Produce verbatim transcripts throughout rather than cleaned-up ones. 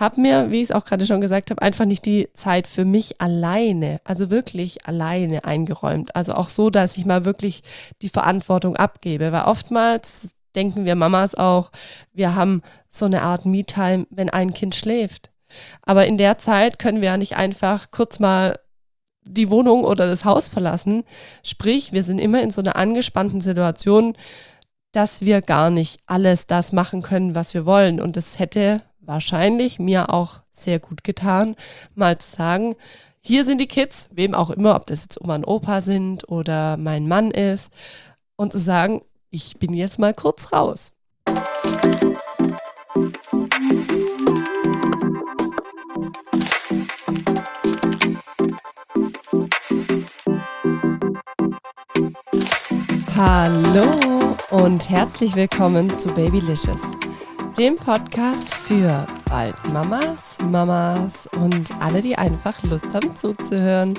habe mir, wie ich es auch gerade schon gesagt habe, einfach nicht die Zeit für mich alleine, also wirklich alleine eingeräumt. Also auch so, dass ich mal wirklich die Verantwortung abgebe, weil oftmals denken wir Mamas auch, wir haben so eine Art Me-Time, wenn ein Kind schläft. Aber in der Zeit können wir ja nicht einfach kurz mal die Wohnung oder das Haus verlassen. Sprich, wir sind immer in so einer angespannten Situation, dass wir gar nicht alles das machen können, was wir wollen. Und das hätte wahrscheinlich mir auch sehr gut getan, mal zu sagen, hier sind die Kids, wem auch immer, ob das jetzt Oma und Opa sind oder mein Mann ist, und zu sagen, ich bin jetzt mal kurz raus. Hallo und herzlich willkommen zu Babylicious, dem Podcast für bald Mamas, Mamas und alle, die einfach Lust haben zuzuhören.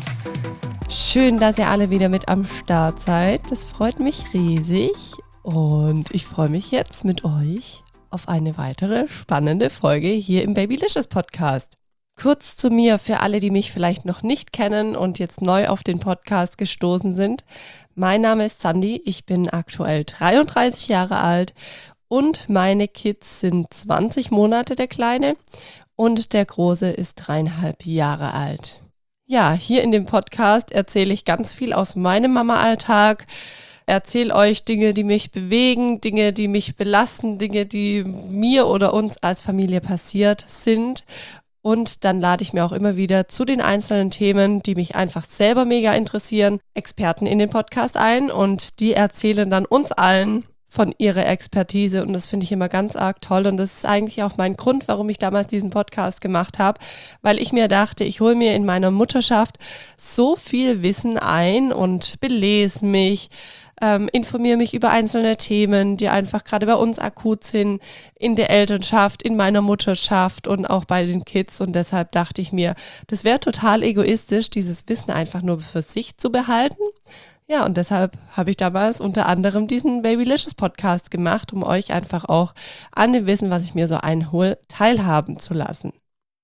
Schön, dass ihr alle wieder mit am Start seid. Das freut mich riesig und ich freue mich jetzt mit euch auf eine weitere spannende Folge hier im Babylicious Podcast. Kurz zu mir für alle, die mich vielleicht noch nicht kennen und jetzt neu auf den Podcast gestoßen sind. Mein Name ist Sandy, ich bin aktuell dreiunddreißig Jahre alt und meine Kids sind zwanzig Monate, der Kleine, und der Große ist dreieinhalb Jahre alt. Ja, hier in dem Podcast erzähle ich ganz viel aus meinem Mama-Alltag, erzähle euch Dinge, die mich bewegen, Dinge, die mich belasten, Dinge, die mir oder uns als Familie passiert sind. Und dann lade ich mir auch immer wieder zu den einzelnen Themen, die mich einfach selber mega interessieren, Experten in den Podcast ein und die erzählen dann uns allen von ihrer Expertise und das finde ich immer ganz arg toll und das ist eigentlich auch mein Grund, warum ich damals diesen Podcast gemacht habe, weil ich mir dachte, ich hole mir in meiner Mutterschaft so viel Wissen ein und belese mich, Ähm, informiere mich über einzelne Themen, die einfach gerade bei uns akut sind, in der Elternschaft, in meiner Mutterschaft und auch bei den Kids. Und deshalb dachte ich mir, das wäre total egoistisch, dieses Wissen einfach nur für sich zu behalten. Ja, und deshalb habe ich damals unter anderem diesen Babylicious Podcast gemacht, um euch einfach auch an dem Wissen, was ich mir so einhole, teilhaben zu lassen.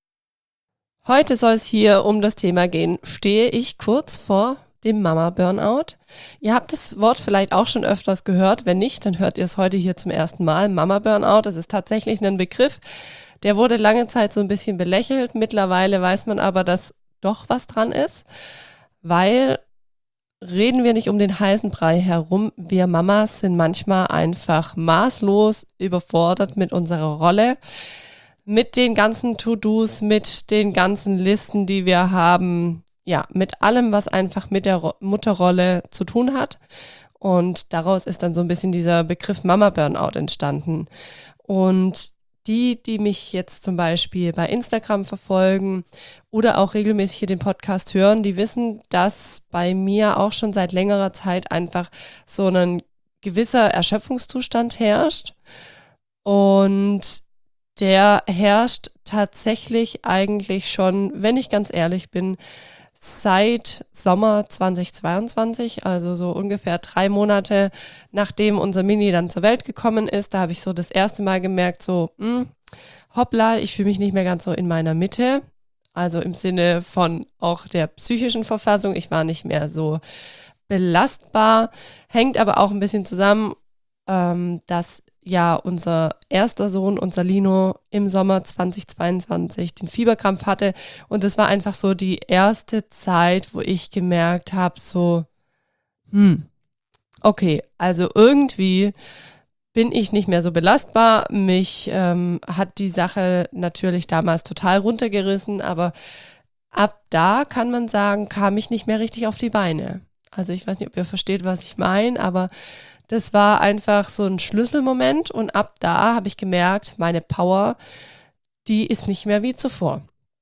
Heute soll es hier um das Thema gehen, stehe ich kurz vor dem Mama-Burnout. Ihr habt das Wort vielleicht auch schon öfters gehört. Wenn nicht, dann hört ihr es heute hier zum ersten Mal. Mama-Burnout, das ist tatsächlich ein Begriff, der wurde lange Zeit so ein bisschen belächelt. Mittlerweile weiß man aber, dass doch was dran ist, weil reden wir nicht um den heißen Brei herum. Wir Mamas sind manchmal einfach maßlos überfordert mit unserer Rolle, mit den ganzen To-Dos, mit den ganzen Listen, die wir haben. Ja, mit allem, was einfach mit der Ro- Mutterrolle zu tun hat. Und daraus ist dann so ein bisschen dieser Begriff Mama-Burnout entstanden. Und die, die mich jetzt zum Beispiel bei Instagram verfolgen oder auch regelmäßig hier den Podcast hören, die wissen, dass bei mir auch schon seit längerer Zeit einfach so ein gewisser Erschöpfungszustand herrscht. Und der herrscht tatsächlich eigentlich schon, wenn ich ganz ehrlich bin, seit Sommer zweitausendzweiundzwanzig, also so ungefähr drei Monate, nachdem unser Mini dann zur Welt gekommen ist. Da habe ich so das erste Mal gemerkt, so, mh, hoppla, ich fühle mich nicht mehr ganz so in meiner Mitte. Also im Sinne von auch der psychischen Verfassung. Ich war nicht mehr so belastbar. Hängt aber auch ein bisschen zusammen, ähm, dass ja unser erster Sohn, unser Lino, im Sommer zweitausendzweiundzwanzig den Fieberkrampf hatte und das war einfach so die erste Zeit, wo ich gemerkt habe, so, hm, okay, also irgendwie bin ich nicht mehr so belastbar. Mich ähm, hat die Sache natürlich damals total runtergerissen, aber ab da kann man sagen, kam ich nicht mehr richtig auf die Beine. Also ich weiß nicht, ob ihr versteht, was ich meine, aber das war einfach so ein Schlüsselmoment und ab da habe ich gemerkt, meine Power, die ist nicht mehr wie zuvor.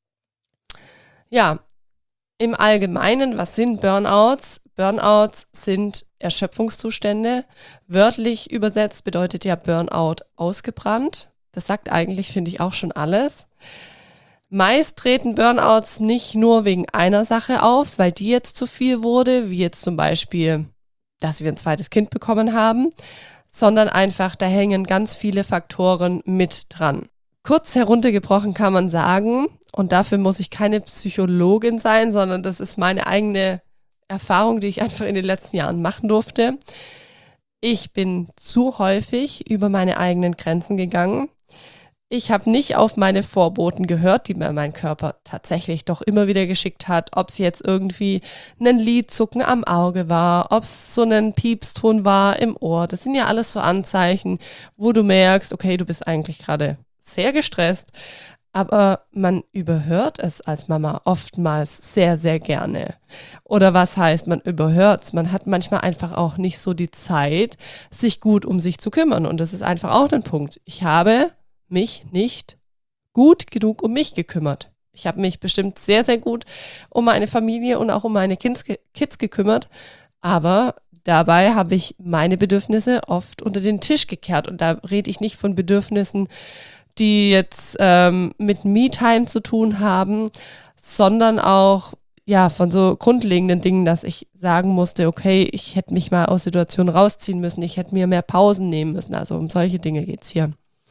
Ja, im Allgemeinen, was sind Burnouts? Burnouts sind Erschöpfungszustände. Wörtlich übersetzt bedeutet ja Burnout ausgebrannt. Das sagt eigentlich, finde ich, auch schon alles. Meist treten Burnouts nicht nur wegen einer Sache auf, weil die jetzt zu viel wurde, wie jetzt zum Beispiel, dass wir ein zweites Kind bekommen haben, sondern einfach, da hängen ganz viele Faktoren mit dran. Kurz heruntergebrochen kann man sagen, und dafür muss ich keine Psychologin sein, sondern das ist meine eigene Erfahrung, die ich einfach in den letzten Jahren machen durfte. Ich bin zu häufig über meine eigenen Grenzen gegangen. Ich habe nicht auf meine Vorboten gehört, die mir mein Körper tatsächlich doch immer wieder geschickt hat, ob es jetzt irgendwie ein Lidzucken am Auge war, ob es so ein Piepston war im Ohr. Das sind ja alles so Anzeichen, wo du merkst, okay, du bist eigentlich gerade sehr gestresst, aber man überhört es als Mama oftmals sehr, sehr gerne. Oder was heißt, man überhört es? Man hat manchmal einfach auch nicht so die Zeit, sich gut um sich zu kümmern. Und das ist einfach auch ein Punkt. Ich habe mich nicht gut genug um mich gekümmert. Ich habe mich bestimmt sehr, sehr gut um meine Familie und auch um meine Kids, Kids gekümmert, aber dabei habe ich meine Bedürfnisse oft unter den Tisch gekehrt. Und da rede ich nicht von Bedürfnissen, die jetzt ähm, mit Me-Time zu tun haben, sondern auch ja von so grundlegenden Dingen, dass ich sagen musste, okay, ich hätte mich mal aus Situationen rausziehen müssen, ich hätte mir mehr Pausen nehmen müssen. Also um solche Dinge geht es hier.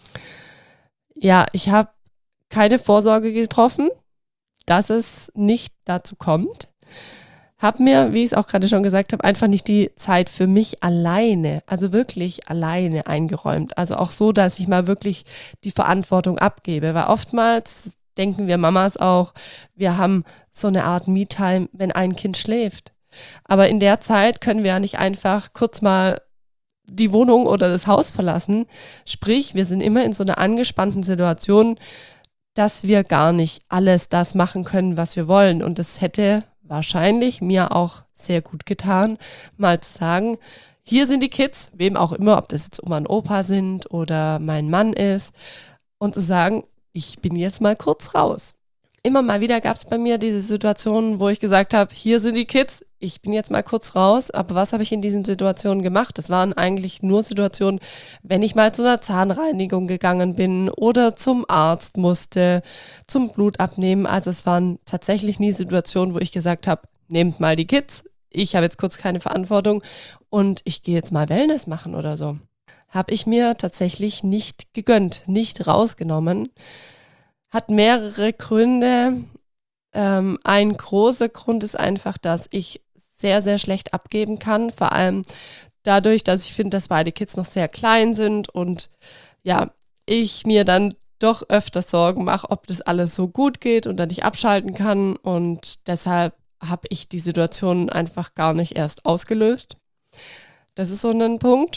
Ja, ich habe keine Vorsorge getroffen, dass es nicht dazu kommt. Habe mir, wie ich es auch gerade schon gesagt habe, einfach nicht die Zeit für mich alleine, also wirklich alleine eingeräumt. Also auch so, dass ich mal wirklich die Verantwortung abgebe. Weil oftmals denken wir Mamas auch, wir haben so eine Art Me-Time, wenn ein Kind schläft. Aber in der Zeit können wir ja nicht einfach kurz mal die Wohnung oder das Haus verlassen. Sprich, wir sind immer in so einer angespannten Situation, dass wir gar nicht alles das machen können, was wir wollen. Und das hätte wahrscheinlich mir auch sehr gut getan, mal zu sagen, hier sind die Kids, wem auch immer, ob das jetzt Oma und Opa sind oder mein Mann ist, und zu sagen, ich bin jetzt mal kurz raus. Immer mal wieder gab es bei mir diese Situationen, wo ich gesagt habe, hier sind die Kids, ich bin jetzt mal kurz raus, aber was habe ich in diesen Situationen gemacht? Das waren eigentlich nur Situationen, wenn ich mal zu einer Zahnreinigung gegangen bin oder zum Arzt musste, zum Blut abnehmen. Also es waren tatsächlich nie Situationen, wo ich gesagt habe, nehmt mal die Kids, ich habe jetzt kurz keine Verantwortung und ich gehe jetzt mal Wellness machen oder so. Habe ich mir tatsächlich nicht gegönnt, nicht rausgenommen. Hat mehrere Gründe. Ähm, ein großer Grund ist einfach, dass ich sehr, sehr schlecht abgeben kann. Vor allem dadurch, dass ich finde, dass beide Kids noch sehr klein sind und ja, ich mir dann doch öfter Sorgen mache, ob das alles so gut geht und dann nicht abschalten kann. Und deshalb habe ich die Situation einfach gar nicht erst ausgelöst. Das ist so ein Punkt.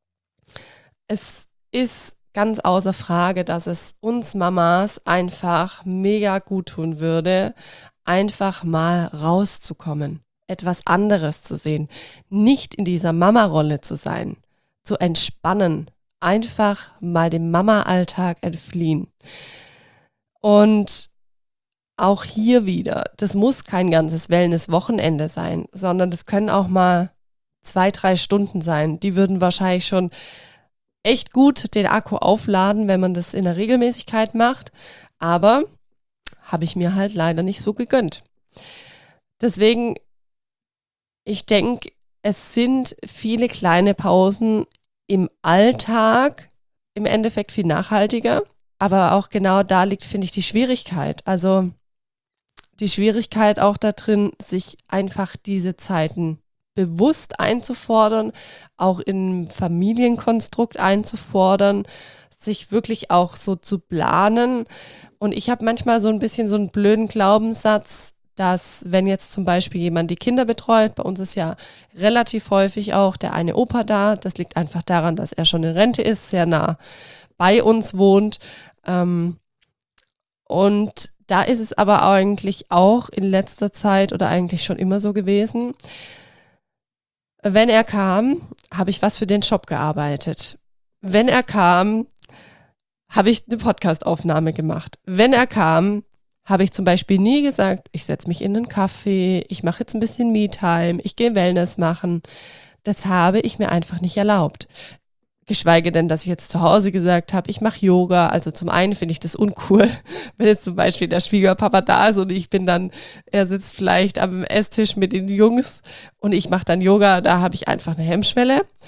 Es ist ganz außer Frage, dass es uns Mamas einfach mega gut tun würde, einfach mal rauszukommen, etwas anderes zu sehen, nicht in dieser Mama-Rolle zu sein, zu entspannen, einfach mal dem Mama-Alltag entfliehen. Und auch hier wieder, das muss kein ganzes Wellness-Wochenende sein, sondern das können auch mal zwei, drei Stunden sein. Die würden wahrscheinlich schon echt gut den Akku aufladen, wenn man das in der Regelmäßigkeit macht, aber habe ich mir halt leider nicht so gegönnt. Deswegen, ich denke, es sind viele kleine Pausen im Alltag im Endeffekt viel nachhaltiger, aber auch genau da liegt, finde ich, die Schwierigkeit. Also die Schwierigkeit auch da drin, sich einfach diese Zeiten bewusst einzufordern, auch im Familienkonstrukt einzufordern, sich wirklich auch so zu planen. Und ich habe manchmal so ein bisschen so einen blöden Glaubenssatz, dass wenn jetzt zum Beispiel jemand die Kinder betreut, bei uns ist ja relativ häufig auch der eine Opa da, das liegt einfach daran, dass er schon in Rente ist, sehr nah bei uns wohnt. Ähm, und da ist es aber eigentlich auch in letzter Zeit oder eigentlich schon immer so gewesen, wenn er kam, habe ich was für den Shop gearbeitet. Wenn er kam, habe ich eine Podcastaufnahme gemacht. Wenn er kam, habe ich zum Beispiel nie gesagt, ich setze mich in einen Kaffee, ich mache jetzt ein bisschen Me-Time, ich gehe Wellness machen. Das habe ich mir einfach nicht erlaubt. Geschweige denn, dass ich jetzt zu Hause gesagt habe, ich mache Yoga. Also zum einen finde ich das uncool, wenn jetzt zum Beispiel der Schwiegerpapa da ist und ich bin dann, er sitzt vielleicht am Esstisch mit den Jungs und ich mache dann Yoga, da habe ich einfach eine Hemmschwelle.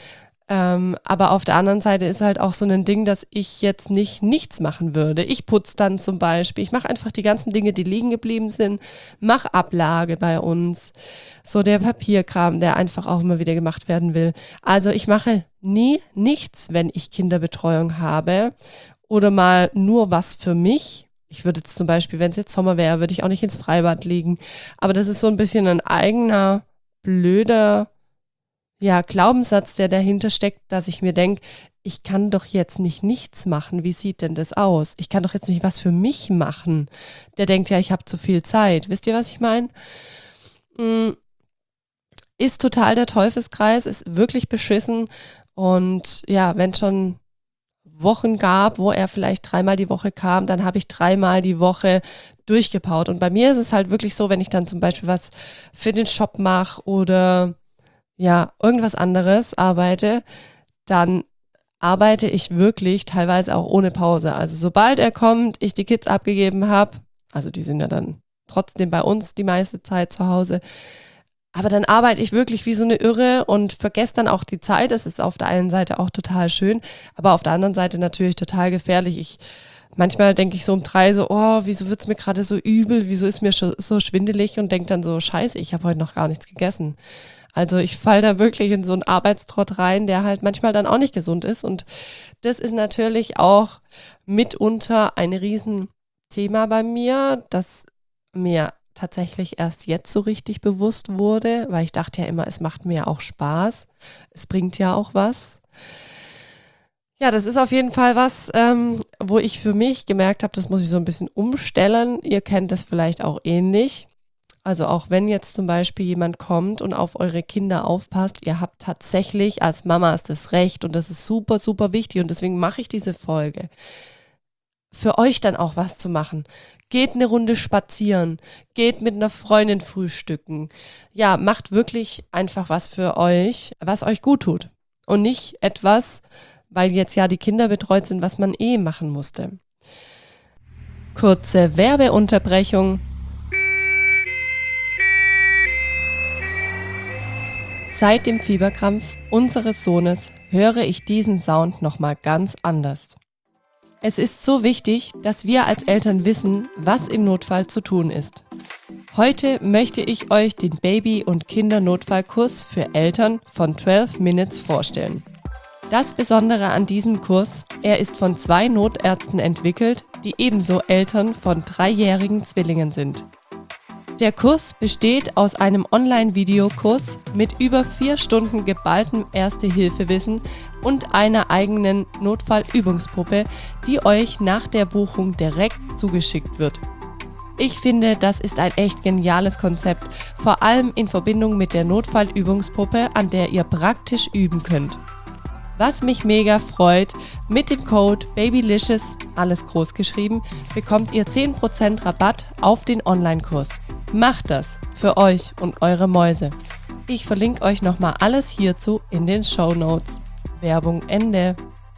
Ähm, aber auf der anderen Seite ist halt auch so ein Ding, dass ich jetzt nicht nichts machen würde. Ich putze dann zum Beispiel, ich mache einfach die ganzen Dinge, die liegen geblieben sind, mache Ablage bei uns, so der Papierkram, der einfach auch immer wieder gemacht werden will. Also ich mache nie nichts, wenn ich Kinderbetreuung habe oder mal nur was für mich. Ich würde jetzt zum Beispiel, wenn es jetzt Sommer wäre, würde ich auch nicht ins Freibad liegen. Aber das ist so ein bisschen ein eigener, blöder ja, Glaubenssatz, der dahinter steckt, dass ich mir denke, ich kann doch jetzt nicht nichts machen. Wie sieht denn das aus? Ich kann doch jetzt nicht was für mich machen. Der denkt ja, ich habe zu viel Zeit. Wisst ihr, was ich meine? Ist total der Teufelskreis, ist wirklich beschissen. Und ja, wenn schon Wochen gab, wo er vielleicht dreimal die Woche kam, dann habe ich dreimal die Woche durchgepaut. Und bei mir ist es halt wirklich so, wenn ich dann zum Beispiel was für den Shop mache oder ja, irgendwas anderes arbeite, dann arbeite ich wirklich teilweise auch ohne Pause. Also sobald er kommt, ich die Kids abgegeben habe, also die sind ja dann trotzdem bei uns die meiste Zeit zu Hause, aber dann arbeite ich wirklich wie so eine Irre und vergesse dann auch die Zeit. Das ist auf der einen Seite auch total schön, aber auf der anderen Seite natürlich total gefährlich. Ich Manchmal denke ich so um drei so, oh, wieso wird es mir gerade so übel, wieso ist mir so schwindelig und denke dann so, scheiße, ich habe heute noch gar nichts gegessen. Also ich falle da wirklich in so einen Arbeitstrott rein, der halt manchmal dann auch nicht gesund ist. Und das ist natürlich auch mitunter ein Riesenthema bei mir, das mir tatsächlich erst jetzt so richtig bewusst wurde, weil ich dachte ja immer, es macht mir auch Spaß. Es bringt ja auch was. Ja, das ist auf jeden Fall was, ähm, wo ich für mich gemerkt habe, das muss ich so ein bisschen umstellen. Ihr kennt das vielleicht auch ähnlich. Also auch wenn jetzt zum Beispiel jemand kommt und auf eure Kinder aufpasst, ihr habt tatsächlich als Mamas das Recht und das ist super, super wichtig und deswegen mache ich diese Folge. Für euch dann auch was zu machen. Geht eine Runde spazieren, geht mit einer Freundin frühstücken. Ja, macht wirklich einfach was für euch, was euch gut tut. Und nicht etwas, weil jetzt ja die Kinder betreut sind, was man eh machen musste. Kurze Werbeunterbrechung. Seit dem Fieberkrampf unseres Sohnes höre ich diesen Sound nochmal ganz anders. Es ist so wichtig, dass wir als Eltern wissen, was im Notfall zu tun ist. Heute möchte ich euch den Baby- und Kindernotfallkurs für Eltern von zwölf Minutes vorstellen. Das Besondere an diesem Kurs, er ist von zwei Notärzten entwickelt, die ebenso Eltern von dreijährigen Zwillingen sind. Der Kurs besteht aus einem Online-Videokurs mit über vier Stunden geballtem Erste-Hilfe-Wissen und einer eigenen Notfallübungspuppe, die euch nach der Buchung direkt zugeschickt wird. Ich finde, das ist ein echt geniales Konzept, vor allem in Verbindung mit der Notfallübungspuppe, an der ihr praktisch üben könnt. Was mich mega freut, mit dem Code BABYLICIOUS, alles groß geschrieben, bekommt ihr zehn Prozent Rabatt auf den Online-Kurs. Macht das für euch und eure Mäuse. Ich verlinke euch nochmal alles hierzu in den Shownotes. Werbung Ende.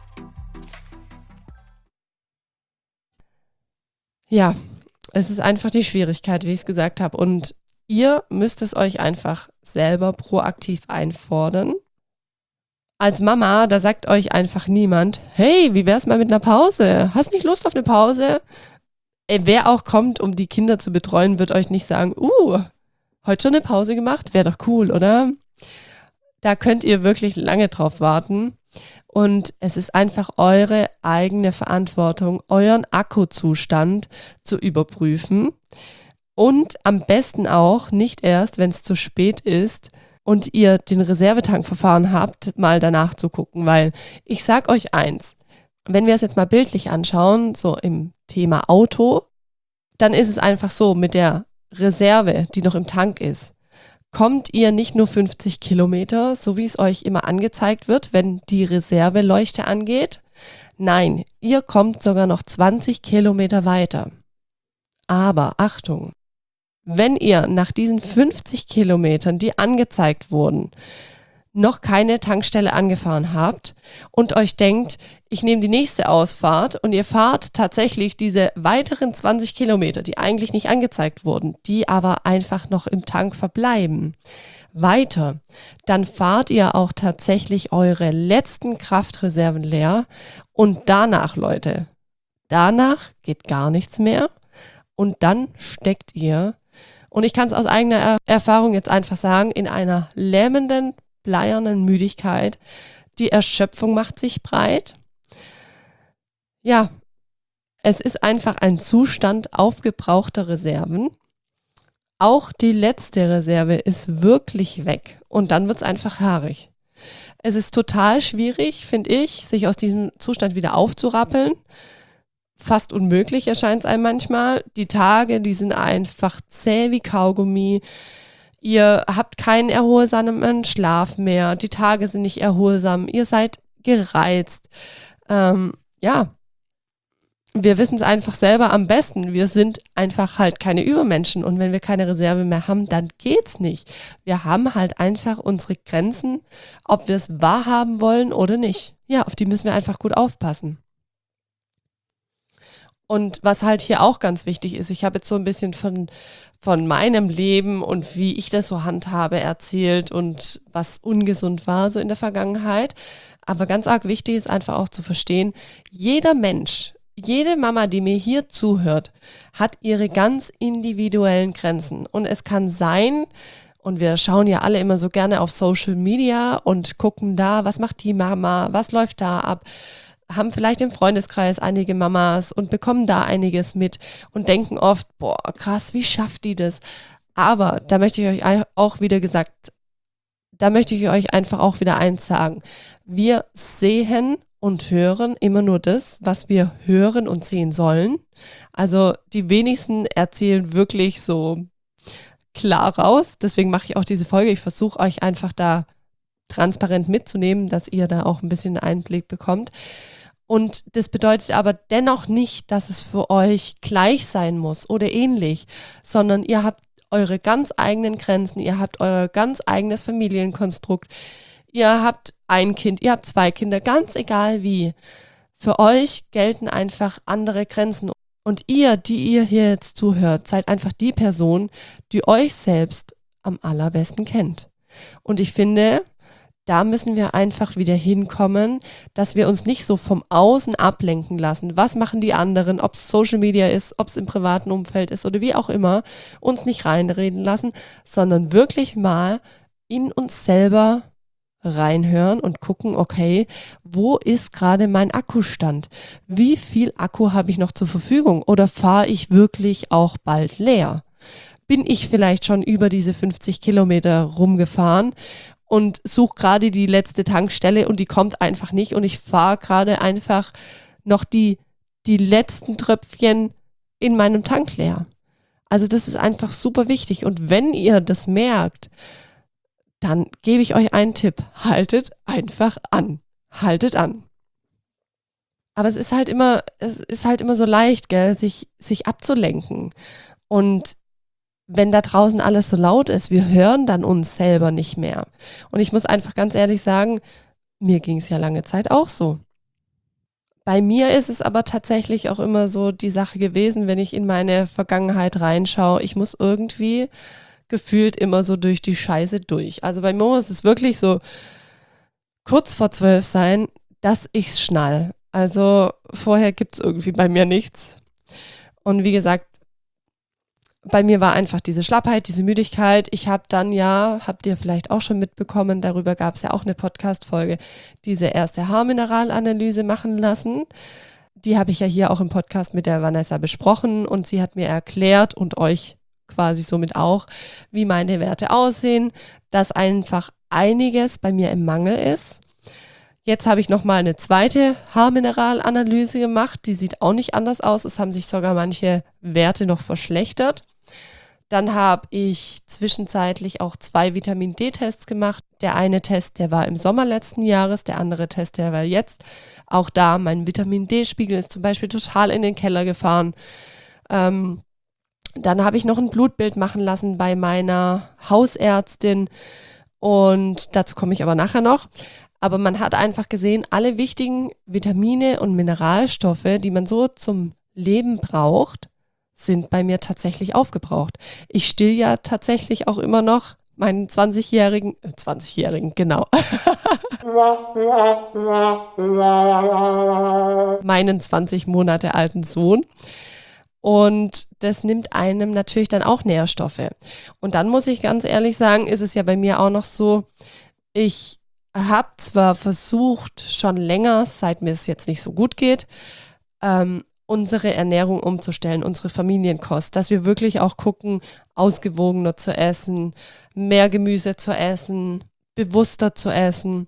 Ja, es ist einfach die Schwierigkeit, wie ich es gesagt habe. Und ihr müsst es euch einfach selber proaktiv einfordern. Als Mama, da sagt euch einfach niemand, hey, wie wär's mal mit einer Pause? Hast nicht Lust auf eine Pause? Wer auch kommt, um die Kinder zu betreuen, wird euch nicht sagen, uh, heute schon eine Pause gemacht? Wäre doch cool, oder? Da könnt ihr wirklich lange drauf warten. Und es ist einfach eure eigene Verantwortung, euren Akkuzustand zu überprüfen. Und am besten auch, nicht erst, wenn es zu spät ist und ihr den Reservetankverfahren habt, mal danach zu gucken. Weil ich sag euch eins, wenn wir es jetzt mal bildlich anschauen, so im Thema Auto, dann ist es einfach so, mit der Reserve, die noch im Tank ist, kommt ihr nicht nur fünfzig Kilometer, so wie es euch immer angezeigt wird, wenn die Reserveleuchte angeht. Nein, ihr kommt sogar noch zwanzig Kilometer weiter. Aber Achtung, wenn ihr nach diesen fünfzig Kilometern, die angezeigt wurden, noch keine Tankstelle angefahren habt und euch denkt, ich nehme die nächste Ausfahrt und ihr fahrt tatsächlich diese weiteren zwanzig Kilometer, die eigentlich nicht angezeigt wurden, die aber einfach noch im Tank verbleiben, weiter, dann fahrt ihr auch tatsächlich eure letzten Kraftreserven leer und danach, Leute, danach geht gar nichts mehr und dann steckt ihr, und ich kann es aus eigener er- Erfahrung jetzt einfach sagen, in einer lähmenden, bleiernen Müdigkeit. Die Erschöpfung macht sich breit. Ja, es ist einfach ein Zustand aufgebrauchter Reserven. Auch die letzte Reserve ist wirklich weg und dann wird es einfach haarig. Es ist total schwierig, finde ich, sich aus diesem Zustand wieder aufzurappeln. Fast unmöglich erscheint es einem manchmal. Die Tage, die sind einfach zäh wie Kaugummi. Ihr habt keinen erholsamen Schlaf mehr. Die Tage sind nicht erholsam. Ihr seid gereizt. Ähm, ja, wir wissen es einfach selber am besten. Wir sind einfach halt keine Übermenschen. Und wenn wir keine Reserve mehr haben, dann geht's nicht. Wir haben halt einfach unsere Grenzen, ob wir es wahrhaben wollen oder nicht. Ja, auf die müssen wir einfach gut aufpassen. Und was halt hier auch ganz wichtig ist, ich habe jetzt so ein bisschen von, von meinem Leben und wie ich das so handhabe erzählt und was ungesund war so in der Vergangenheit. Aber ganz arg wichtig ist einfach auch zu verstehen, jeder Mensch, jede Mama, die mir hier zuhört, hat ihre ganz individuellen Grenzen. Und es kann sein, und wir schauen ja alle immer so gerne auf Social Media und gucken da, was macht die Mama, was läuft da ab, haben vielleicht im Freundeskreis einige Mamas und bekommen da einiges mit und denken oft, boah, krass, wie schafft die das? Aber da möchte ich euch auch wieder gesagt, da möchte ich euch einfach auch wieder eins sagen. Wir sehen und hören immer nur das, was wir hören und sehen sollen. Also die wenigsten erzählen wirklich so klar raus. Deswegen mache ich auch diese Folge. Ich versuche euch einfach da transparent mitzunehmen, dass ihr da auch ein bisschen Einblick bekommt. Und das bedeutet aber dennoch nicht, dass es für euch gleich sein muss oder ähnlich, sondern ihr habt eure ganz eigenen Grenzen, ihr habt euer ganz eigenes Familienkonstrukt, ihr habt ein Kind, ihr habt zwei Kinder, ganz egal wie. Für euch gelten einfach andere Grenzen. Und ihr, die ihr hier jetzt zuhört, seid einfach die Person, die euch selbst am allerbesten kennt. Und ich finde, da müssen wir einfach wieder hinkommen, dass wir uns nicht so vom Außen ablenken lassen. Was machen die anderen, ob es Social Media ist, ob es im privaten Umfeld ist oder wie auch immer, uns nicht reinreden lassen, sondern wirklich mal in uns selber reinhören und gucken, okay, wo ist gerade mein Akkustand? Wie viel Akku habe ich noch zur Verfügung oder fahre ich wirklich auch bald leer? Bin ich vielleicht schon über diese fünfzig Kilometer rumgefahren und suche gerade die letzte Tankstelle und die kommt einfach nicht und ich fahre gerade einfach noch die, die letzten Tröpfchen in meinem Tank leer. Also das ist einfach super wichtig und wenn ihr das merkt, dann gebe ich euch einen Tipp. Haltet einfach an. Haltet an. Aber es ist halt immer, es ist halt immer so leicht, gell, sich, sich abzulenken. Und wenn da draußen alles so laut ist, wir hören dann uns selber nicht mehr. Und ich muss einfach ganz ehrlich sagen, mir ging es ja lange Zeit auch so. Bei mir ist es aber tatsächlich auch immer so die Sache gewesen, wenn ich in meine Vergangenheit reinschaue, ich muss irgendwie gefühlt immer so durch die Scheiße durch. Also bei mir muss es wirklich so kurz vor zwölf sein, dass ich's schnall. Also vorher gibt's irgendwie bei mir nichts. Und wie gesagt, bei mir war einfach diese Schlappheit, diese Müdigkeit. Ich habe dann ja, habt ihr vielleicht auch schon mitbekommen, darüber gab es ja auch eine Podcast-Folge, diese erste Haarmineralanalyse machen lassen. Die habe ich ja hier auch im Podcast mit der Vanessa besprochen und sie hat mir erklärt und euch quasi somit auch, wie meine Werte aussehen, dass einfach einiges bei mir im Mangel ist. Jetzt habe ich nochmal eine zweite Haarmineralanalyse gemacht, die sieht auch nicht anders aus, es haben sich sogar manche Werte noch verschlechtert. Dann habe ich zwischenzeitlich auch zwei Vitamin-D-Tests gemacht. Der eine Test, der war im Sommer letzten Jahres, der andere Test, der war jetzt. Auch da, mein Vitamin-D-Spiegel ist zum Beispiel total in den Keller gefahren. Ähm, Dann habe ich noch ein Blutbild machen lassen bei meiner Hausärztin Und dazu komme ich aber nachher noch. Aber man hat einfach gesehen, alle wichtigen Vitamine und Mineralstoffe, die man so zum Leben braucht, sind bei mir tatsächlich aufgebraucht. Ich still ja tatsächlich auch immer noch meinen zwanzigjährigen, äh, zwanzigjährigen, genau, meinen zwanzig Monate alten Sohn. Und das nimmt einem natürlich dann auch Nährstoffe. Und dann muss ich ganz ehrlich sagen, ist es ja bei mir auch noch so, ich habe zwar versucht, schon länger, seit mir es jetzt nicht so gut geht, ähm, unsere Ernährung umzustellen, unsere Familienkost, dass wir wirklich auch gucken, ausgewogener zu essen, mehr Gemüse zu essen, bewusster zu essen.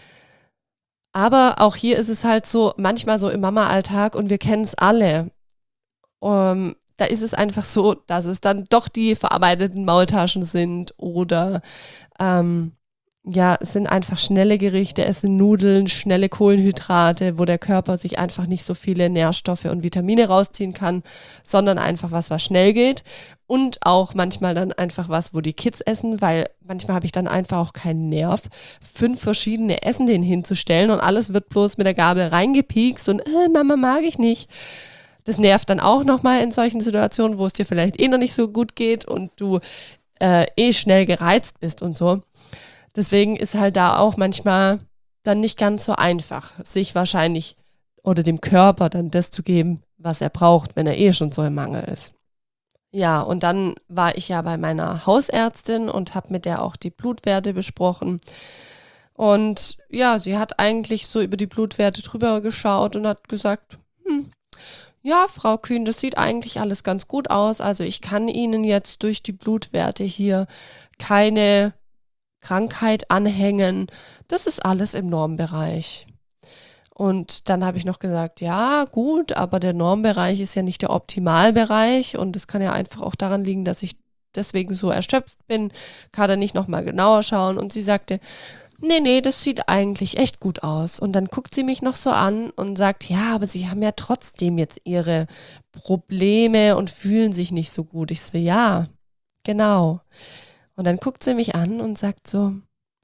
Aber auch hier ist es halt so, manchmal so im Mama-Alltag und wir kennen es alle. Um, da ist es einfach so, dass es dann doch die verarbeiteten Maultaschen sind oder ähm, ja, es sind einfach schnelle Gerichte, es sind Nudeln, schnelle Kohlenhydrate, wo der Körper sich einfach nicht so viele Nährstoffe und Vitamine rausziehen kann, sondern einfach was, was schnell geht und auch manchmal dann einfach was, wo die Kids essen, weil manchmal habe ich dann einfach auch keinen Nerv, fünf verschiedene Essen denen hinzustellen und alles wird bloß mit der Gabel reingepiekst und äh, Mama mag ich nicht. Das nervt dann auch nochmal in solchen Situationen, wo es dir vielleicht eh noch nicht so gut geht und du äh, eh schnell gereizt bist und so. Deswegen ist halt da auch manchmal dann nicht ganz so einfach, sich wahrscheinlich oder dem Körper dann das zu geben, was er braucht, wenn er eh schon so im Mangel ist. Ja, und dann war ich ja bei meiner Hausärztin und habe mit der auch die Blutwerte besprochen. Und ja, sie hat eigentlich so über die Blutwerte drüber geschaut und hat gesagt, hm, ja, Frau Kühn, das sieht eigentlich alles ganz gut aus. Also ich kann Ihnen jetzt durch die Blutwerte hier keine Krankheit anhängen. Das ist alles im Normbereich. Und dann habe ich noch gesagt, ja gut, aber der Normbereich ist ja nicht der Optimalbereich und es kann ja einfach auch daran liegen, dass ich deswegen so erschöpft bin. Kann da nicht nochmal genauer schauen. Und sie sagte, nee, nee, das sieht eigentlich echt gut aus. Und dann guckt sie mich noch so an und sagt, ja, aber Sie haben ja trotzdem jetzt Ihre Probleme und fühlen sich nicht so gut. Ich so, ja, genau. Und dann guckt sie mich an und sagt so,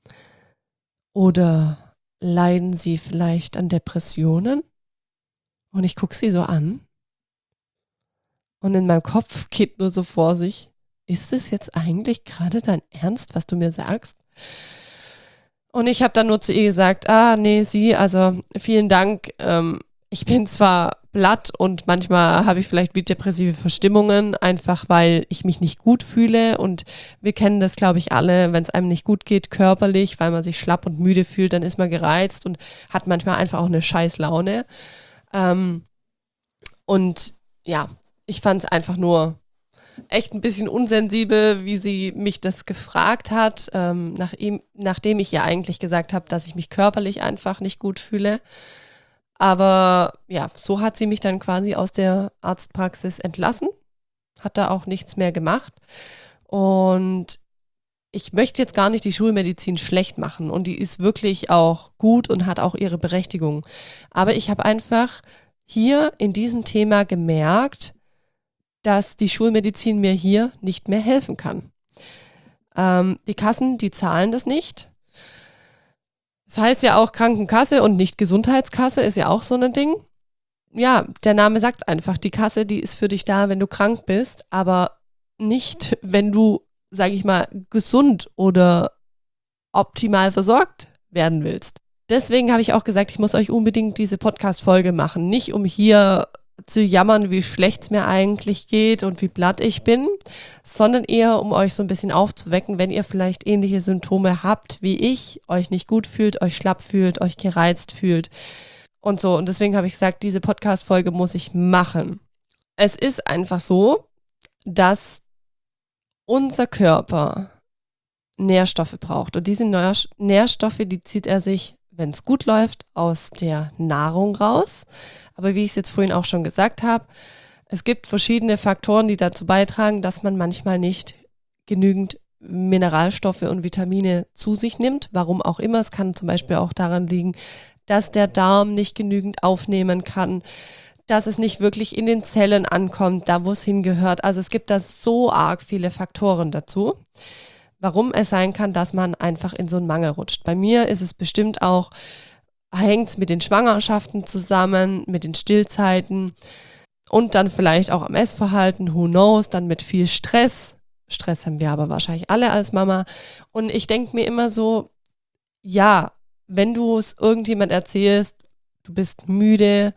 oder leiden Sie vielleicht an Depressionen? Und ich gucke sie so an und in meinem Kopf geht nur so vor sich, ist es jetzt eigentlich gerade dein Ernst, was du mir sagst? Und ich habe dann nur zu ihr gesagt, ah, nee, Sie, also vielen Dank, ähm, ich bin zwar platt und manchmal habe ich vielleicht wie depressive Verstimmungen, einfach weil ich mich nicht gut fühle und wir kennen das, glaube ich, alle, wenn es einem nicht gut geht, körperlich, weil man sich schlapp und müde fühlt, dann ist man gereizt und hat manchmal einfach auch eine scheiß Laune. Ähm, und ja, ich fand es einfach nur echt ein bisschen unsensibel, wie sie mich das gefragt hat, ähm, nach ihm, nachdem ich ja eigentlich gesagt habe, dass ich mich körperlich einfach nicht gut fühle. Aber ja, so hat sie mich dann quasi aus der Arztpraxis entlassen, hat da auch nichts mehr gemacht. Und ich möchte jetzt gar nicht die Schulmedizin schlecht machen und die ist wirklich auch gut und hat auch ihre Berechtigung. Aber ich habe einfach hier in diesem Thema gemerkt, dass die Schulmedizin mir hier nicht mehr helfen kann. Ähm, die Kassen, die zahlen das nicht. Das heißt ja auch Krankenkasse und nicht Gesundheitskasse ist ja auch so ein Ding. Ja, der Name sagt einfach, die Kasse, die ist für dich da, wenn du krank bist, aber nicht, wenn du, sage ich mal, gesund oder optimal versorgt werden willst. Deswegen habe ich auch gesagt, ich muss euch unbedingt diese Podcast-Folge machen. Nicht um hier zu jammern, wie schlecht es mir eigentlich geht und wie platt ich bin, sondern eher, um euch so ein bisschen aufzuwecken, wenn ihr vielleicht ähnliche Symptome habt wie ich, euch nicht gut fühlt, euch schlapp fühlt, euch gereizt fühlt und so. Und deswegen habe ich gesagt, diese Podcast-Folge muss ich machen. Es ist einfach so, dass unser Körper Nährstoffe braucht. Und diese Nährstoffe, die zieht er sich, wenn es gut läuft, aus der Nahrung raus. Aber wie ich es jetzt vorhin auch schon gesagt habe, es gibt verschiedene Faktoren, die dazu beitragen, dass man manchmal nicht genügend Mineralstoffe und Vitamine zu sich nimmt. Warum auch immer. Es kann zum Beispiel auch daran liegen, dass der Darm nicht genügend aufnehmen kann, dass es nicht wirklich in den Zellen ankommt, da wo es hingehört. Also es gibt da so arg viele Faktoren dazu. warum es sein kann, dass man einfach in so einen Mangel rutscht. Bei mir ist es bestimmt auch, hängt es mit den Schwangerschaften zusammen, mit den Stillzeiten und dann vielleicht auch am Essverhalten, who knows, dann mit viel Stress. Stress haben wir aber wahrscheinlich alle als Mama. Und ich denke mir immer so, ja, wenn du es irgendjemand erzählst, du bist müde,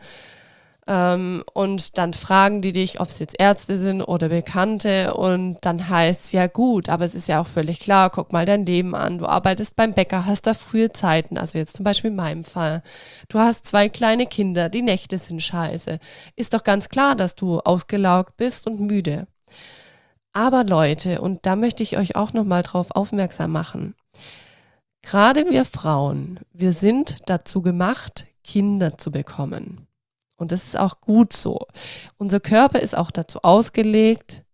ähm, und dann fragen die dich, ob es jetzt Ärzte sind oder Bekannte und dann heißt es ja gut, aber es ist ja auch völlig klar, guck mal dein Leben an, du arbeitest beim Bäcker, hast da frühe Zeiten, also jetzt zum Beispiel in meinem Fall, du hast zwei kleine Kinder, die Nächte sind scheiße, ist doch ganz klar, dass du ausgelaugt bist und müde. Aber Leute, und da möchte ich euch auch nochmal drauf aufmerksam machen, gerade wir Frauen, wir sind dazu gemacht, Kinder zu bekommen. Und das ist auch gut so. Unser Körper ist auch dazu ausgelegt,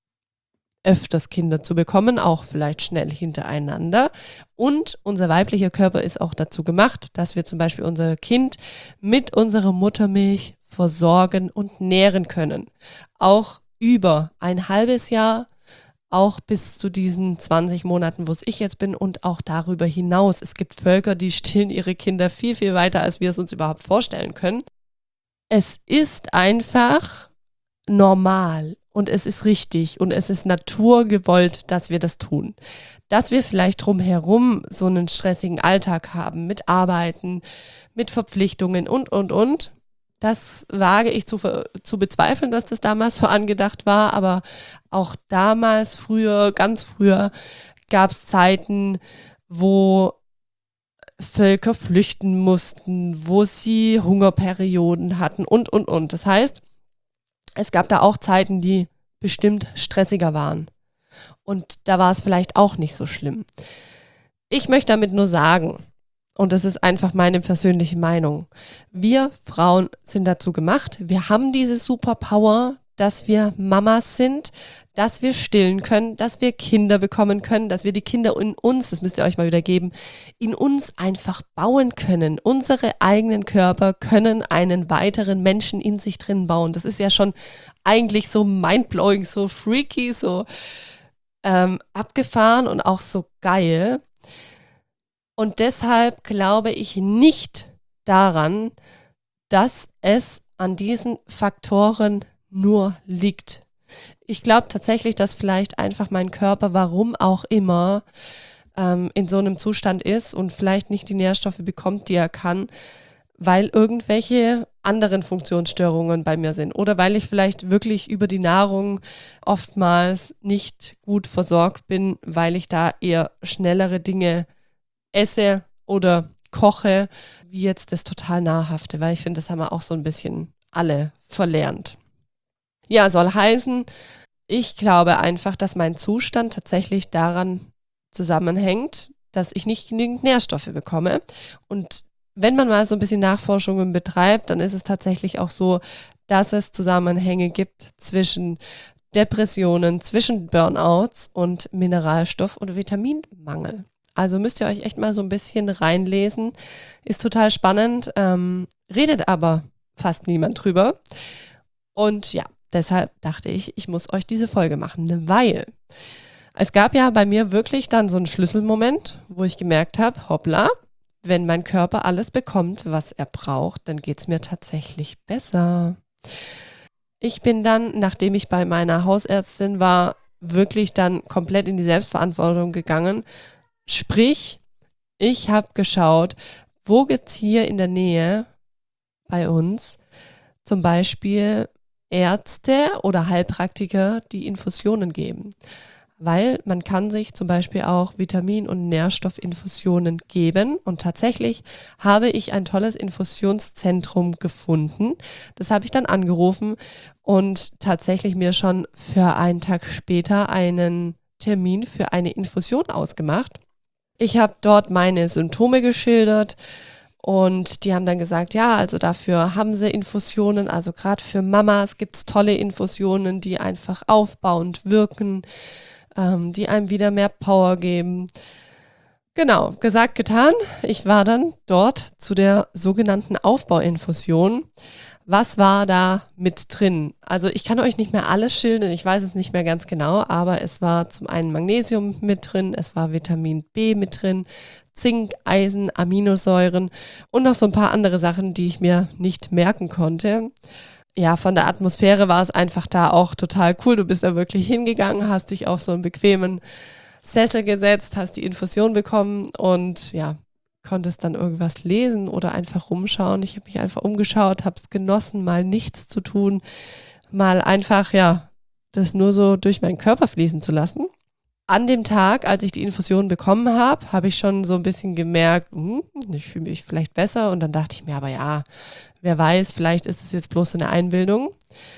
öfters Kinder zu bekommen, auch vielleicht schnell hintereinander. Und unser weiblicher Körper ist auch dazu gemacht, dass wir zum Beispiel unser Kind mit unserer Muttermilch versorgen und nähren können. Auch über ein halbes Jahr, auch bis zu diesen zwanzig Monaten, wo es ich jetzt bin und auch darüber hinaus. Es gibt Völker, die stillen ihre Kinder viel, viel weiter, als wir es uns überhaupt vorstellen können. Es ist einfach normal und es ist richtig und es ist naturgewollt, dass wir das tun. Dass wir vielleicht drumherum so einen stressigen Alltag haben mit Arbeiten, mit Verpflichtungen und, und, und. Das wage ich zu, zu bezweifeln, dass das damals so angedacht war, aber auch damals, früher, ganz früher, gab es Zeiten, wo Völker flüchten mussten, wo sie Hungerperioden hatten und, und, und. Das heißt, es gab da auch Zeiten, die bestimmt stressiger waren. Und da war es vielleicht auch nicht so schlimm. Ich möchte damit nur sagen, und das ist einfach meine persönliche Meinung, wir Frauen sind dazu gemacht, wir haben diese Superpower, dass wir Mamas sind, dass wir stillen können, dass wir Kinder bekommen können, dass wir die Kinder in uns, das müsst ihr euch mal wieder geben, in uns einfach bauen können. Unsere eigenen Körper können einen weiteren Menschen in sich drin bauen. Das ist ja schon eigentlich so mindblowing, so freaky, so ähm, abgefahren und auch so geil. Und deshalb glaube ich nicht daran, dass es an diesen Faktoren nur liegt. Ich glaube tatsächlich, dass vielleicht einfach mein Körper, warum auch immer, ähm, in so einem Zustand ist und vielleicht nicht die Nährstoffe bekommt, die er kann, weil irgendwelche anderen Funktionsstörungen bei mir sind oder weil ich vielleicht wirklich über die Nahrung oftmals nicht gut versorgt bin, weil ich da eher schnellere Dinge esse oder koche, wie jetzt das total Nahrhafte, weil ich finde, das haben wir auch so ein bisschen alle verlernt. Ja, soll heißen, ich glaube einfach, dass mein Zustand tatsächlich daran zusammenhängt, dass ich nicht genügend Nährstoffe bekomme. Und wenn man mal so ein bisschen Nachforschungen betreibt, dann ist es tatsächlich auch so, dass es Zusammenhänge gibt zwischen Depressionen, zwischen Burnouts und Mineralstoff- oder Vitaminmangel. Also müsst ihr euch echt mal so ein bisschen reinlesen. Ist total spannend, ähm, redet aber fast niemand drüber. Und ja, deshalb dachte ich, ich muss euch diese Folge machen, weil es gab ja bei mir wirklich dann so einen Schlüsselmoment, wo ich gemerkt habe, hoppla, wenn mein Körper alles bekommt, was er braucht, dann geht es mir tatsächlich besser. Ich bin dann, nachdem ich bei meiner Hausärztin war, wirklich dann komplett in die Selbstverantwortung gegangen. Sprich, ich habe geschaut, wo gibt es hier in der Nähe bei uns zum Beispiel Ärzte oder Heilpraktiker, die Infusionen geben. Weil man kann sich zum Beispiel auch Vitamin- und Nährstoffinfusionen geben. Und tatsächlich habe ich ein tolles Infusionszentrum gefunden. Das habe ich dann angerufen und tatsächlich mir schon für einen Tag später einen Termin für eine Infusion ausgemacht. Ich habe dort meine Symptome geschildert und die haben dann gesagt, ja, also dafür haben sie Infusionen, also gerade für Mamas gibt es tolle Infusionen, die einfach aufbauend wirken, ähm, die einem wieder mehr Power geben. Genau, gesagt, getan. Ich war dann dort zu der sogenannten Aufbauinfusion, Was war da mit drin? Also ich kann euch nicht mehr alles schildern, ich weiß es nicht mehr ganz genau, aber es war zum einen Magnesium mit drin, es war Vitamin B mit drin, Zink, Eisen, Aminosäuren und noch so ein paar andere Sachen, die ich mir nicht merken konnte. Ja, von der Atmosphäre war es einfach da auch total cool. Du bist da wirklich hingegangen, hast dich auf so einen bequemen Sessel gesetzt, hast die Infusion bekommen und ja, konntest dann irgendwas lesen oder einfach rumschauen. Ich habe mich einfach umgeschaut, habe es genossen, mal nichts zu tun, mal einfach, ja, das nur so durch meinen Körper fließen zu lassen. An dem Tag, als ich die Infusion bekommen habe, habe ich schon so ein bisschen gemerkt, hm, ich fühle mich vielleicht besser. Und dann dachte ich mir, aber ja, wer weiß, vielleicht ist es jetzt bloß so eine Einbildung.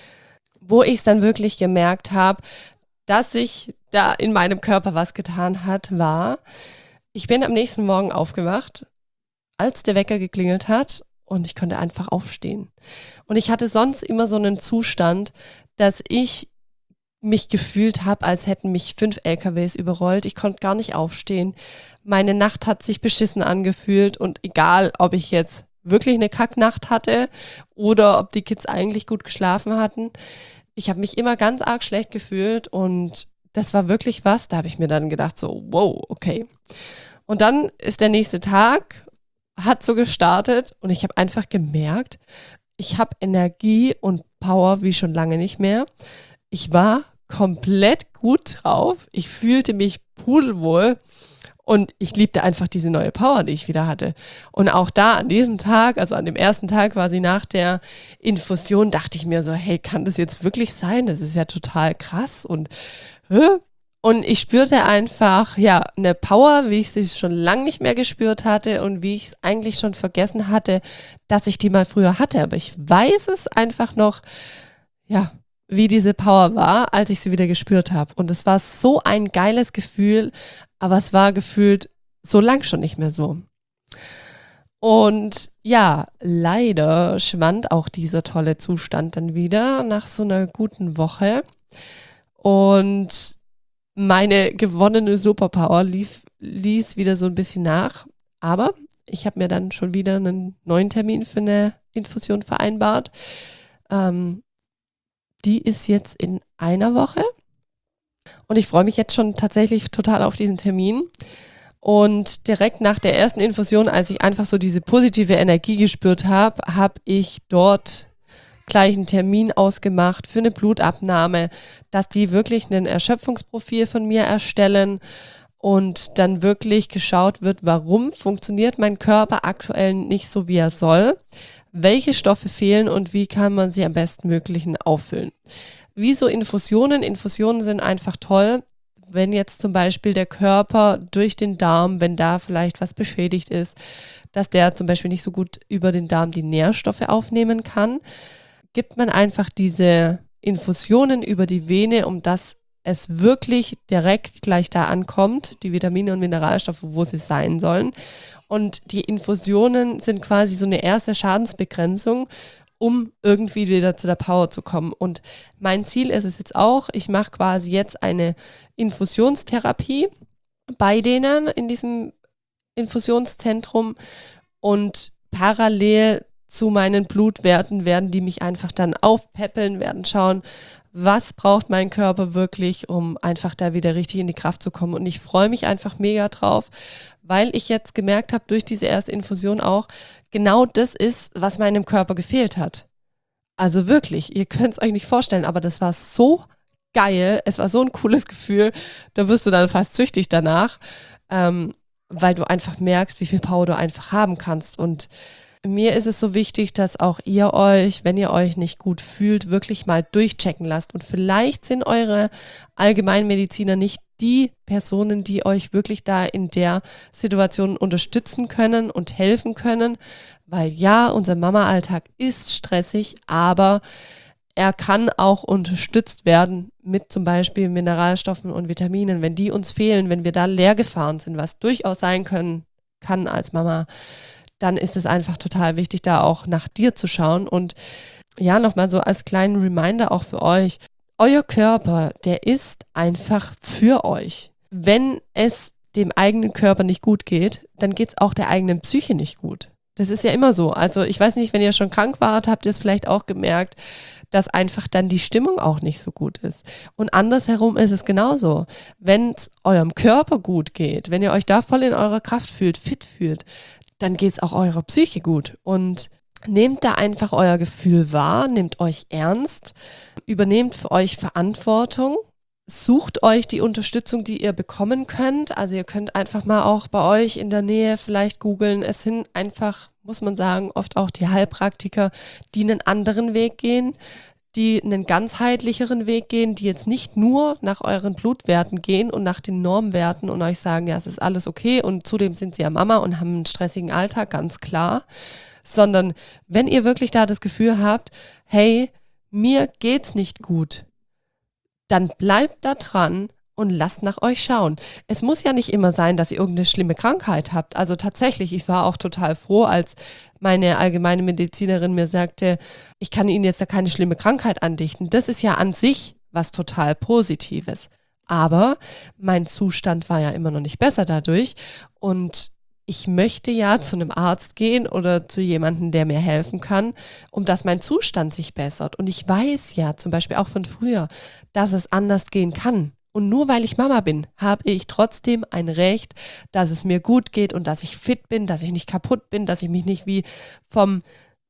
Wo ich es dann wirklich gemerkt habe, dass sich da in meinem Körper was getan hat, war, ich bin am nächsten Morgen aufgewacht, als der Wecker geklingelt hat und ich konnte einfach aufstehen. Und ich hatte sonst immer so einen Zustand, dass ich mich gefühlt habe, als hätten mich fünf L K Ws überrollt. Ich konnte gar nicht aufstehen. Meine Nacht hat sich beschissen angefühlt und egal, ob ich jetzt wirklich eine Kacknacht hatte oder ob die Kids eigentlich gut geschlafen hatten, ich habe mich immer ganz arg schlecht gefühlt und das war wirklich was, da habe ich mir dann gedacht so, wow, okay. Und dann ist der nächste Tag, hat so gestartet und ich habe einfach gemerkt, ich habe Energie und Power wie schon lange nicht mehr. Ich war komplett gut drauf. Ich fühlte mich pudelwohl und ich liebte einfach diese neue Power, die ich wieder hatte. Und auch da an diesem Tag, also an dem ersten Tag quasi nach der Infusion, dachte ich mir so, hey, kann das jetzt wirklich sein? Das ist ja total krass und hä? Und ich spürte einfach, ja, eine Power, wie ich sie schon lange nicht mehr gespürt hatte und wie ich es eigentlich schon vergessen hatte, dass ich die mal früher hatte. Aber ich weiß es einfach noch, ja, wie diese Power war, als ich sie wieder gespürt habe. Und es war so ein geiles Gefühl, aber es war gefühlt so lang schon nicht mehr so. Und ja, leider schwand auch dieser tolle Zustand dann wieder nach so einer guten Woche. Und meine gewonnene Superpower lief, ließ wieder so ein bisschen nach. Aber ich habe mir dann schon wieder einen neuen Termin für eine Infusion vereinbart. Ähm, Die ist jetzt in einer Woche und ich freue mich jetzt schon tatsächlich total auf diesen Termin. Und direkt nach der ersten Infusion, als ich einfach so diese positive Energie gespürt habe, habe ich dort gleich einen Termin ausgemacht für eine Blutabnahme, dass die wirklich ein Erschöpfungsprofil von mir erstellen und dann wirklich geschaut wird, warum funktioniert mein Körper aktuell nicht so, wie er soll. Welche Stoffe fehlen und wie kann man sie am bestmöglichen auffüllen. Wie so Infusionen. Infusionen sind einfach toll, wenn jetzt zum Beispiel der Körper durch den Darm, wenn da vielleicht was beschädigt ist, dass der zum Beispiel nicht so gut über den Darm die Nährstoffe aufnehmen kann, gibt man einfach diese Infusionen über die Vene, um dass es wirklich direkt gleich da ankommt, die Vitamine und Mineralstoffe, wo sie sein sollen. Und die Infusionen sind quasi so eine erste Schadensbegrenzung, um irgendwie wieder zu der Power zu kommen. Und mein Ziel ist es jetzt auch, ich mache quasi jetzt eine Infusionstherapie bei denen in diesem Infusionszentrum und parallel zu meinen Blutwerten werden die mich einfach dann aufpäppeln, werden schauen, was braucht mein Körper wirklich, um einfach da wieder richtig in die Kraft zu kommen. Und ich freue mich einfach mega drauf, weil ich jetzt gemerkt habe, durch diese erste Infusion auch, genau das ist, was meinem Körper gefehlt hat. Also wirklich, ihr könnt es euch nicht vorstellen, aber das war so geil, es war so ein cooles Gefühl, da wirst du dann fast süchtig danach, ähm, weil du einfach merkst, wie viel Power du einfach haben kannst. Und mir ist es so wichtig, dass auch ihr euch, wenn ihr euch nicht gut fühlt, wirklich mal durchchecken lasst. Und vielleicht sind eure Allgemeinmediziner nicht die Personen, die euch wirklich da in der Situation unterstützen können und helfen können. Weil ja, unser Mama-Alltag ist stressig, aber er kann auch unterstützt werden mit zum Beispiel Mineralstoffen und Vitaminen. Wenn die uns fehlen, wenn wir da leer gefahren sind, was durchaus sein können kann als Mama, dann ist es einfach total wichtig, da auch nach dir zu schauen. Und ja, nochmal so als kleinen Reminder auch für euch, euer Körper, der ist einfach für euch. Wenn es dem eigenen Körper nicht gut geht, dann geht es auch der eigenen Psyche nicht gut. Das ist ja immer so. Also ich weiß nicht, wenn ihr schon krank wart, habt ihr es vielleicht auch gemerkt, dass einfach dann die Stimmung auch nicht so gut ist. Und andersherum ist es genauso. Wenn es eurem Körper gut geht, wenn ihr euch da voll in eurer Kraft fühlt, fit fühlt, dann geht es auch eurer Psyche gut. Und nehmt da einfach euer Gefühl wahr, nehmt euch ernst, übernehmt für euch Verantwortung. Sucht euch die Unterstützung, die ihr bekommen könnt. Also ihr könnt einfach mal auch bei euch in der Nähe vielleicht googeln. Es sind einfach, muss man sagen, oft auch die Heilpraktiker, die einen anderen Weg gehen, die einen ganzheitlicheren Weg gehen, die jetzt nicht nur nach euren Blutwerten gehen und nach den Normwerten und euch sagen, ja, es ist alles okay und zudem sind sie ja Mama und haben einen stressigen Alltag, ganz klar. Sondern wenn ihr wirklich da das Gefühl habt, hey, mir geht's nicht gut, dann bleibt da dran und lasst nach euch schauen. Es muss ja nicht immer sein, dass ihr irgendeine schlimme Krankheit habt. Also tatsächlich, ich war auch total froh, als meine allgemeine Medizinerin mir sagte, ich kann Ihnen jetzt da keine schlimme Krankheit andichten. Das ist ja an sich was total Positives. Aber mein Zustand war ja immer noch nicht besser dadurch und ich möchte ja zu einem Arzt gehen oder zu jemandem, der mir helfen kann, um dass mein Zustand sich bessert. Und ich weiß ja zum Beispiel auch von früher, dass es anders gehen kann. Und nur weil ich Mama bin, habe ich trotzdem ein Recht, dass es mir gut geht und dass ich fit bin, dass ich nicht kaputt bin, dass ich mich nicht wie vom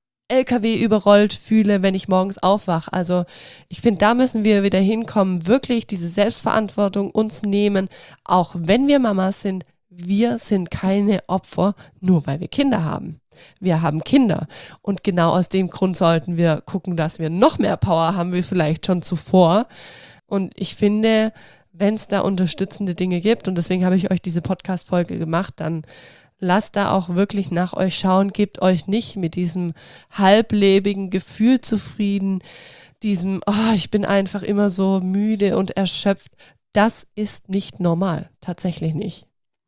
L K W überrollt fühle, wenn ich morgens aufwache. Also ich finde, da müssen wir wieder hinkommen, wirklich diese Selbstverantwortung uns nehmen, auch wenn wir Mamas sind. Wir sind keine Opfer, nur weil wir Kinder haben. Wir haben Kinder und genau aus dem Grund sollten wir gucken, dass wir noch mehr Power haben, wie vielleicht schon zuvor. Und ich finde, wenn es da unterstützende Dinge gibt, und deswegen habe ich euch diese Podcast-Folge gemacht, dann lasst da auch wirklich nach euch schauen, gebt euch nicht mit diesem halblebigen Gefühl zufrieden, diesem, oh, ich bin einfach immer so müde und erschöpft. Das ist nicht normal, tatsächlich nicht.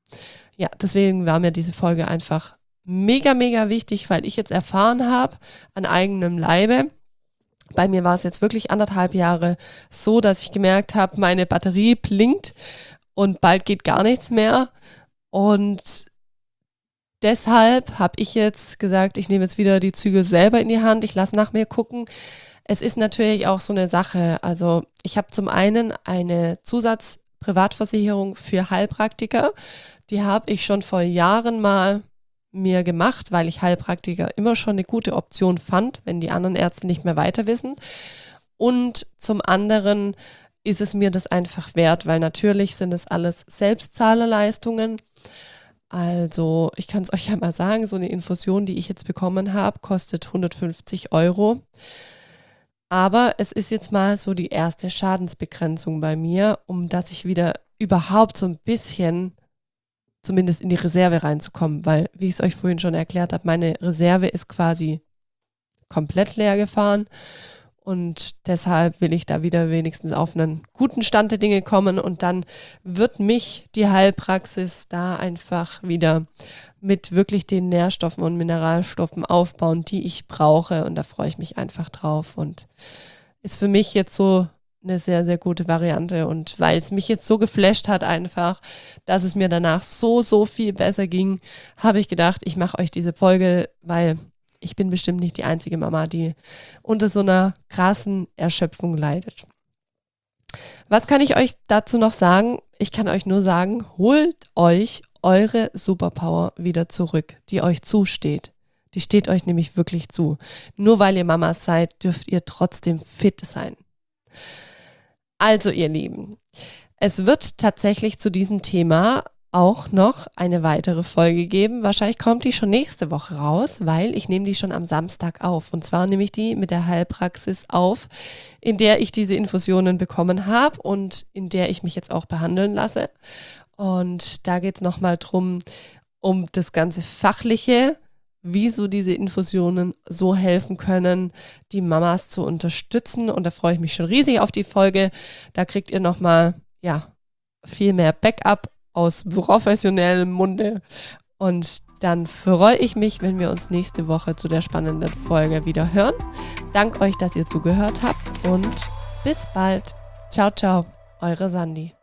Ja, deswegen war mir diese Folge einfach mega, mega wichtig, weil ich jetzt erfahren habe an eigenem Leibe. Bei mir war es jetzt wirklich anderthalb Jahre so, dass ich gemerkt habe, meine Batterie blinkt und bald geht gar nichts mehr. Und deshalb habe ich jetzt gesagt, ich nehme jetzt wieder die Zügel selber in die Hand. Ich lasse nach mir gucken. Es ist natürlich auch so eine Sache. Also ich habe zum einen eine Zusatz-Privatversicherung für Heilpraktiker. Die habe ich schon vor Jahren mal mir gemacht, weil ich Heilpraktiker immer schon eine gute Option fand, wenn die anderen Ärzte nicht mehr weiter wissen. Und zum anderen ist es mir das einfach wert, weil natürlich sind es alles Selbstzahlerleistungen. Also ich kann es euch ja mal sagen, so eine Infusion, die ich jetzt bekommen habe, kostet hundertfünfzig Euro. Aber es ist jetzt mal so die erste Schadensbegrenzung bei mir, um dass ich wieder überhaupt so ein bisschen zumindest in die Reserve reinzukommen, weil, wie ich es euch vorhin schon erklärt habe, meine Reserve ist quasi komplett leer gefahren und deshalb will ich da wieder wenigstens auf einen guten Stand der Dinge kommen und dann wird mich die Heilpraxis da einfach wieder mit wirklich den Nährstoffen und Mineralstoffen aufbauen, die ich brauche und da freue ich mich einfach drauf und ist für mich jetzt so eine sehr, sehr gute Variante und weil es mich jetzt so geflasht hat einfach, dass es mir danach so, so viel besser ging, habe ich gedacht, ich mache euch diese Folge, weil ich bin bestimmt nicht die einzige Mama, die unter so einer krassen Erschöpfung leidet. Was kann ich euch dazu noch sagen? Ich kann euch nur sagen, holt euch eure Superpower wieder zurück, die euch zusteht. Die steht euch nämlich wirklich zu. Nur weil ihr Mamas seid, dürft ihr trotzdem fit sein. Also ihr Lieben, es wird tatsächlich zu diesem Thema auch noch eine weitere Folge geben. Wahrscheinlich kommt die schon nächste Woche raus, weil ich nehme die schon am Samstag auf. Und zwar nehme ich die mit der Heilpraxis auf, in der ich diese Infusionen bekommen habe und in der ich mich jetzt auch behandeln lasse. Und da geht es nochmal drum, um das ganze Fachliche, wieso diese Infusionen so helfen können, die Mamas zu unterstützen. Und da freue ich mich schon riesig auf die Folge. Da kriegt ihr nochmal, ja, viel mehr Backup aus professionellem Munde. Und dann freue ich mich, wenn wir uns nächste Woche zu der spannenden Folge wieder hören. Dank euch, dass ihr zugehört habt und bis bald. Ciao, ciao, eure Sandi.